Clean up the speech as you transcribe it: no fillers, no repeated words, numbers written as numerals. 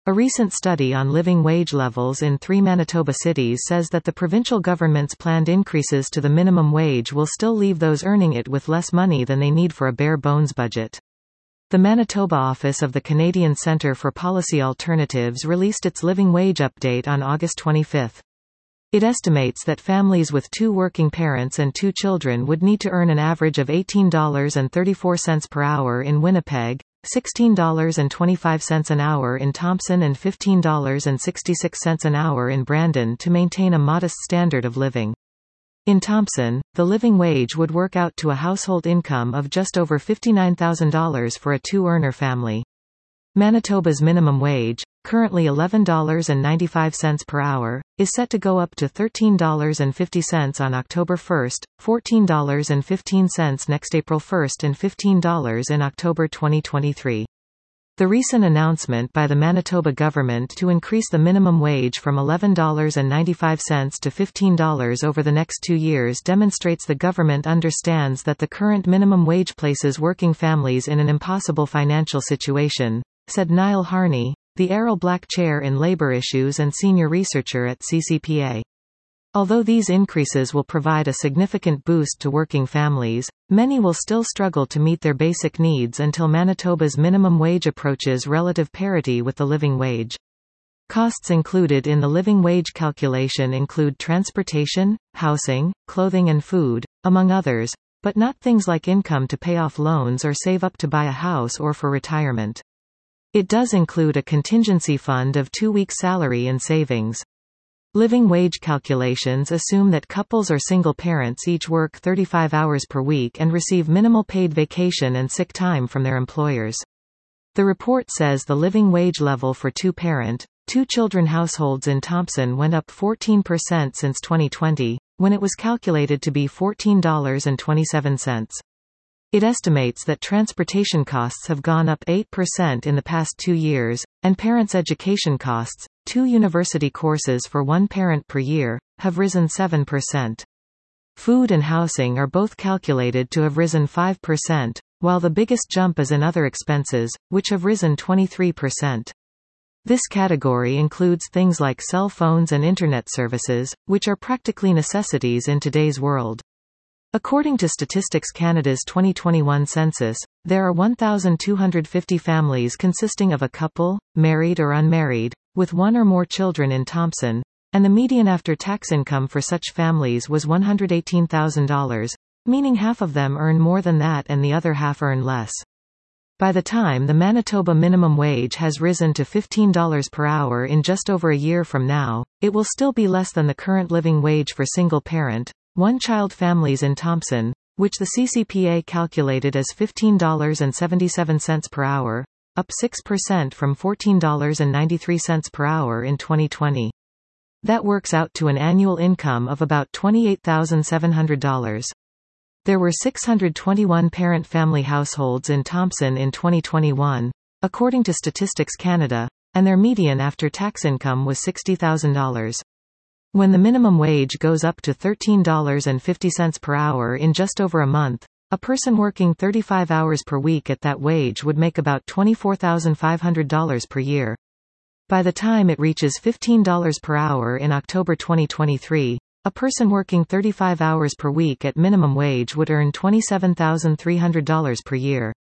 A recent study on living wage levels in 3 Manitoba cities says that the provincial government's planned increases to the minimum wage will still leave those earning it with less money than they need for a bare-bones budget. The Manitoba office of the Canadian Centre for Policy Alternatives released its living wage update on August 25. It estimates that families with 2 working parents and 2 children would need to earn an average of $18.34 per hour in Winnipeg, $16.25 an hour in Thompson and $15.66 an hour in Brandon to maintain a modest standard of living. In Thompson, the living wage would work out to a household income of just over $59,000 for a 2-earner family. Manitoba's minimum wage, currently $11.95 per hour, is set to go up to $13.50 on October 1, $14.15 next April 1 and $15 in October 2023. The recent announcement by the Manitoba government to increase the minimum wage from $11.95 to $15 over the next 2 years demonstrates the government understands that the current minimum wage places working families in an impossible financial situation, said Niall Harney, the Errol Black Chair in Labour Issues and Senior Researcher at CCPA. Although these increases will provide a significant boost to working families, many will still struggle to meet their basic needs until Manitoba's minimum wage approaches relative parity with the living wage. Costs included in the living wage calculation include transportation, housing, clothing and food, among others, but not things like income to pay off loans or save up to buy a house or for retirement. It does include a contingency fund of 2 weeks' salary and savings. Living wage calculations assume that couples or single parents each work 35 hours per week and receive minimal paid vacation and sick time from their employers. The report says the living wage level for 2-parent, 2-children households in Thompson went up 14% since 2020, when it was calculated to be $14.27. It estimates that transportation costs have gone up 8% in the past 2 years, and parents' education costs, 2 university courses for 1 parent per year, have risen 7%. Food and housing are both calculated to have risen 5%, while the biggest jump is in other expenses, which have risen 23%. This category includes things like cell phones and internet services, which are practically necessities in today's world. According to Statistics Canada's 2021 census, there are 1,250 families consisting of a couple, married or unmarried, with 1 or more children in Thompson, and the median after-tax income for such families was $118,000, meaning half of them earn more than that and the other half earn less. By the time the Manitoba minimum wage has risen to $15 per hour in just over a year from now, it will still be less than the current living wage for single-parent, 1-child families in Thompson, which the CCPA calculated as $15.77 per hour, up 6% from $14.93 per hour in 2020. That works out to an annual income of about $28,700. There were 621 parent-family households in Thompson in 2021, according to Statistics Canada, and their median after-tax income was $60,000. When the minimum wage goes up to $13.50 per hour in just over a month, a person working 35 hours per week at that wage would make about $24,500 per year. By the time it reaches $15 per hour in October 2023, a person working 35 hours per week at minimum wage would earn $27,300 per year.